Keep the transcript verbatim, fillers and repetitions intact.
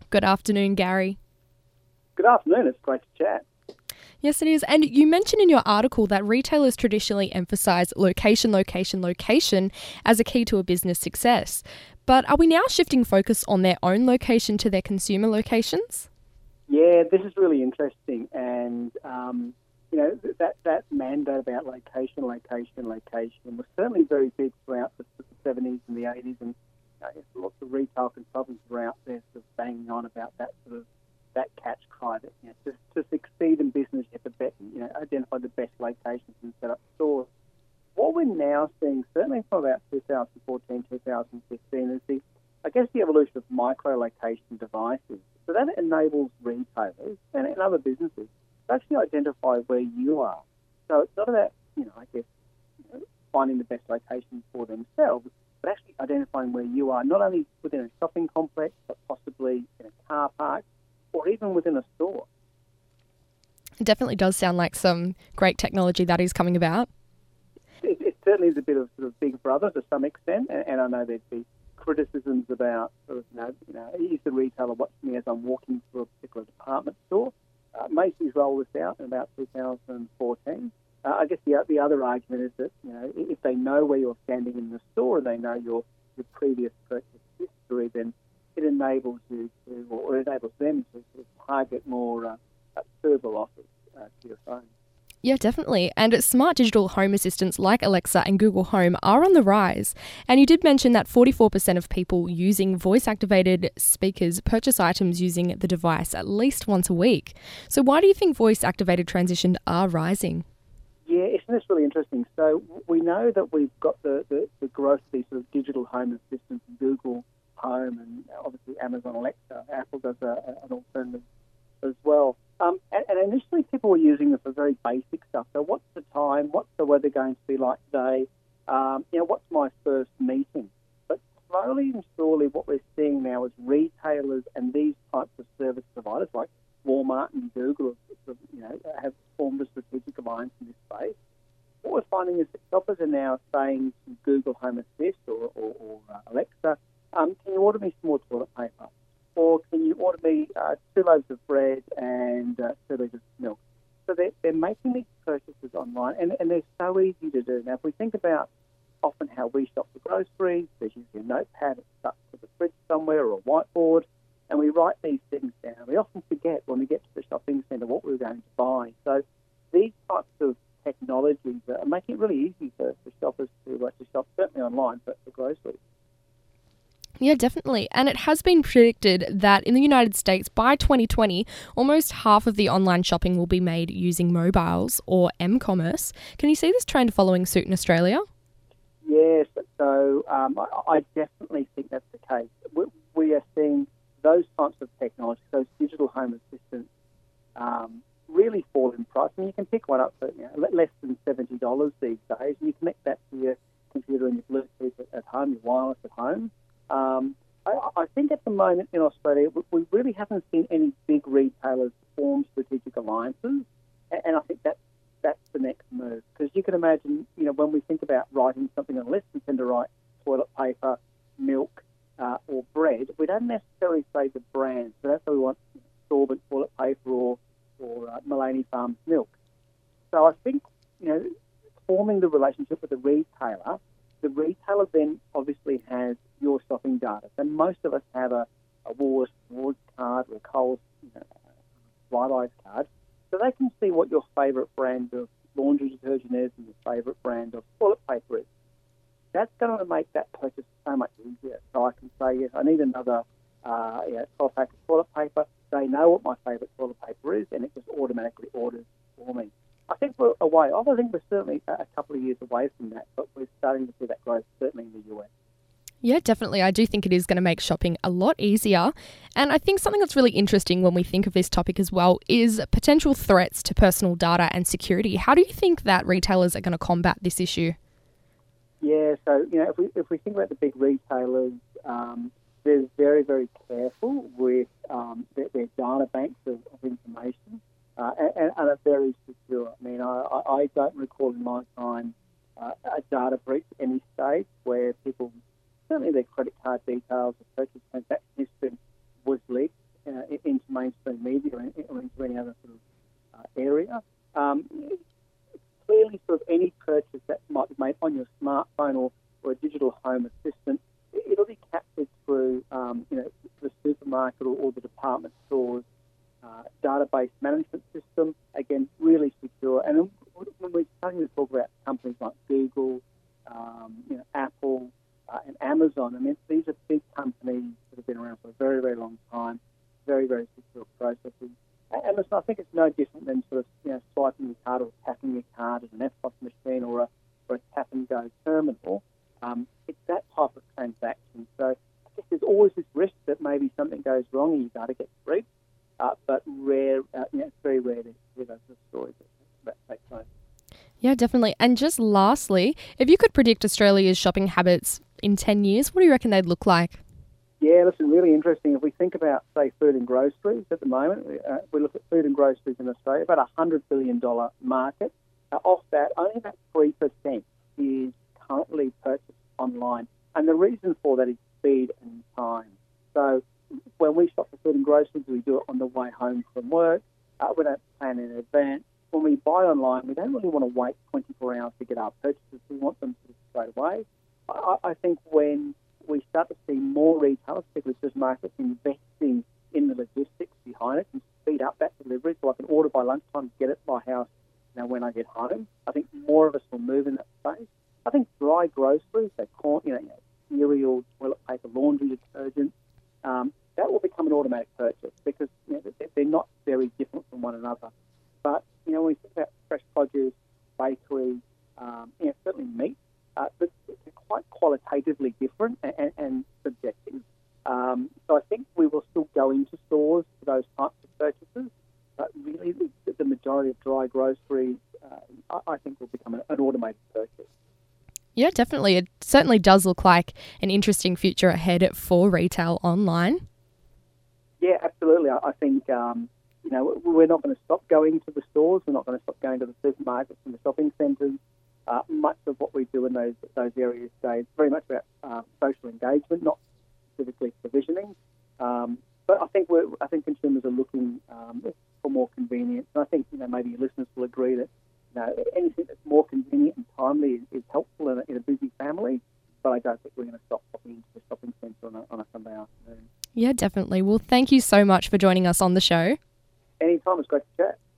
Good afternoon, Gary. Good afternoon. It's great to chat. Yes, it is. And you mentioned in your article that retailers traditionally emphasise location, location, location as a key to a business success. But are we now shifting focus on their own location to their consumer locations? Yeah, this is really interesting. And, um, you know, that, that mandate about location, location, location was certainly very big throughout the seventies and the eighties. And you know, lots of retail consultants were out there sort of banging on about that sort of that catch cry that, you know, to, to succeed in business, you have to bet, you know, identify the best locations and set up stores. What we're now seeing, certainly from about two thousand fourteen, two thousand fifteen, is the, I guess, the evolution of micro-location devices. So that enables retailers and, and other businesses to actually identify where you are. So it's not about, you know, I guess, you know, finding the best location for themselves, but actually identifying where you are, not only within a shopping complex, but possibly in a car park, or even within a store. It definitely does sound like some great technology that is coming about. It, it certainly is a bit of sort of Big Brother to some extent, and, and I know there'd be criticisms about, sort of, you know, you know, is the retailer watching me as I'm walking through a particular department store? Uh, Macy's rolled this out in about two thousand fourteen. Uh, I guess the the other argument is that, you know, if they know where you're standing in the store and they know your your previous purchase history, then it enables you to, or it enables them to, to target more uh, server offers uh, to your phone. Yeah, definitely. And smart digital home assistants like Alexa and Google Home are on the rise. And you did mention that forty-four percent of people using voice-activated speakers purchase items using the device at least once a week. So why do you think voice-activated transitions are rising? Yeah, isn't this really interesting? So we know that we've got the, the, the growth of these sort of digital home assistants, Google Home and obviously Amazon Alexa. Apple does a, an alternative as well. Um, and, and initially people were using them for very basic stuff. So what's the time? What's the weather going to be like today? Um, you know, what's my first meeting? But slowly and surely what we're seeing now is retailers and these types of service providers like Walmart and Google have, you know, have formed a strategic alliance in this space. What we're finding is that shoppers are now saying to Google Home Assist or, or, or uh, Alexa, um, can you order me some more toilet paper? Or can you order me uh, two loaves of bread and uh, two litres of milk? So they're, they're making these purchases online, and, and they're so easy to do. Now, if we think about often how we shop for groceries, there's usually a notepad that's stuck to the fridge somewhere or a whiteboard, and we write these things down. We often forget when we get to the shopping centre what we're going to buy. So these types of technologies are making it really easy for, for shoppers to, uh, to shop, certainly online, but for groceries. Yeah, definitely. And it has been predicted that in the United States by twenty twenty, almost half of the online shopping will be made using mobiles or m-commerce. Can you see this trend following suit in Australia? Yes, so um, I, I definitely think that's the case. We, we are seeing those types of technologies, those digital home assistants, um, really fall in price. And you can pick one up for, you know, less than seventy dollars these days, and you connect that to your computer and your Bluetooth at, at home, your wireless at home. Um, I, I think at the moment in Australia, we really haven't seen any big retailers form strategic alliances, and, and I think that's, that's the next move. Because you can imagine, you know, when we think about writing something on a list, we tend to write toilet paper, milk, uh, or bread. We don't necessarily say the brand, so that's why we want Sorbent toilet paper or, or uh, Mullaney Farms milk. So I think, you know, forming the relationship with the retailer, the retailer then obviously has your shopping data. So most of us have a, a Woolworths Rewards card or a Coles, you know, Flybuys card, so they can see what your favourite brand of laundry detergent is and your favourite brand of toilet paper is. That's going to make that purchase so much easier. So I can say, yes, I need another uh, you know, twelve pack of toilet paper. They know what my favourite toilet paper is, and it just automatically orders for me. I think we're away off. I think we're certainly a couple of years away from that, but we're starting to see that growth, certainly in the U S. Yeah, definitely. I do think it is going to make shopping a lot easier. And I think something that's really interesting when we think of this topic as well is potential threats to personal data and security. How do you think that retailers are going to combat this issue? Yeah, so, you know, if we if we think about the big retailers, um, they're very, very careful with um, their, their data banks of, of information uh, and, and are very secure. I mean, I, I don't recall in my time uh, a data breach at any stage where people, certainly their credit card details or purchase transaction history was leaked. mainstream media or, or into any other sort of uh, area. Um, clearly, sort of any purchase that might be made on your smartphone or, or a digital home assistant, it'll be captured through, um, you know, the supermarket or, or the department store's uh, database management system. Again, really secure. And when we're starting to talk about companies like Google, um, you know, Apple, uh, and Amazon, I mean, these are big companies that have been around for a very, very long time. Very, very secure processes. And listen, I think it's no different than sort of, you know, swiping your card or tapping your card at an F P O S machine or a, or a tap and go terminal. Um, it's that type of transaction. So I guess there's always this risk that maybe something goes wrong and your data gets breached, uh, but rare, uh, you know, it's very rare to hear those stories that take place. Yeah, definitely. And just lastly, if you could predict Australia's shopping habits in ten years, what do you reckon they'd look like? Yeah, listen, really interesting. If we think about, say, food and groceries at the moment, uh, we look at food and groceries in Australia, about a one hundred billion dollars market. Uh, off that, only about three percent is currently purchased online. And the reason for that is speed and time. So when we shop for food and groceries, we do it on the way home from work. Uh, we don't plan in advance. When we buy online, we don't really want to wait twenty-four hours to get our purchases. We want them straight away. I, I think when we start to see more retailers, particularly supermarkets, investing in the logistics behind it and speed up that delivery so I can order by lunchtime, get it to my house, you know, when I get home. I think more of us will move in that space. I think dry groceries, so corn, you know, cereal, toilet paper, laundry detergent, um, that will become an automatic purchase because, you know, they're not very different from one another. But, you know, when we think about fresh produce, bakery, um, you know, certainly meat, uh, but they're quite qualitatively different and, and, and subjective. Um, so I think we will still go into stores for those types of purchases, but really the, the majority of dry groceries, uh, I, I think, will become an, an automated purchase. Yeah, definitely. It certainly does look like an interesting future ahead for retail online. Yeah, absolutely. I, I think, um, you know, we're not going to stop going to the stores. We're not going to stop going to the supermarkets and the shopping centres. Uh, much of what we do in those those areas today is very much about um, social engagement, not specifically provisioning. Um, but I think we're, I think consumers are looking um, for more convenience, and I think, you know, maybe your listeners will agree that, you know, anything that's more convenient and timely is, is helpful in a, in a busy family. But I don't think we're going to stop popping into the shopping centre on a, on a Sunday afternoon. Yeah, definitely. Well, thank you so much for joining us on the show. Anytime, it's great to chat.